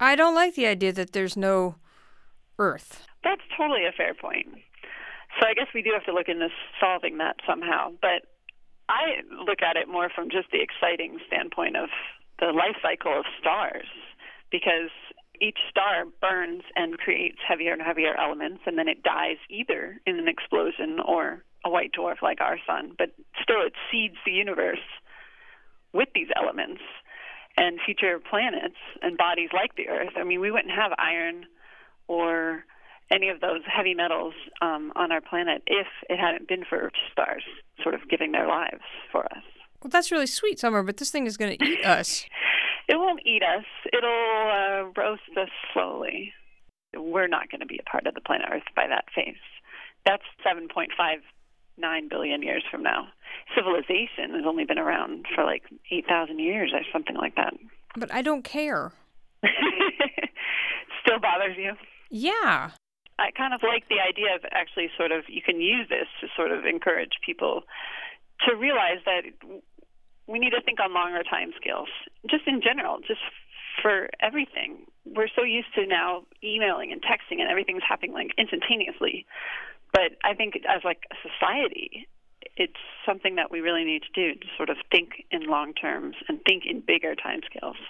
I don't like the idea that there's no Earth. That's totally a fair point. So I guess we do have to look into solving that somehow. But I look at it more from just the exciting standpoint of the life cycle of stars, because each star burns and creates heavier and heavier elements, and then it dies either in an explosion or a white dwarf like our sun. But still, it seeds the universe with these elements and future planets and bodies like the Earth. I mean, we wouldn't have iron or any of those heavy metals on our planet if it hadn't been for stars sort of giving their lives for us. Well, that's really sweet, Summer, but this thing is going to eat us. It won't eat us. It'll roast us slowly. We're not going to be a part of the planet Earth by that phase. That's 7.59 billion years from now. Civilization has only been around for like 8,000 years or something like that. But I don't care. Still bothers you? Yeah. I kind of like the idea of actually sort of, you can use this to sort of encourage people to realize that we need to think on longer time scales, just in general, just for everything. We're so used to now emailing and texting and everything's happening like instantaneously. But I think as like a society, it's something that we really need to do, to sort of think in long terms and think in bigger time scales.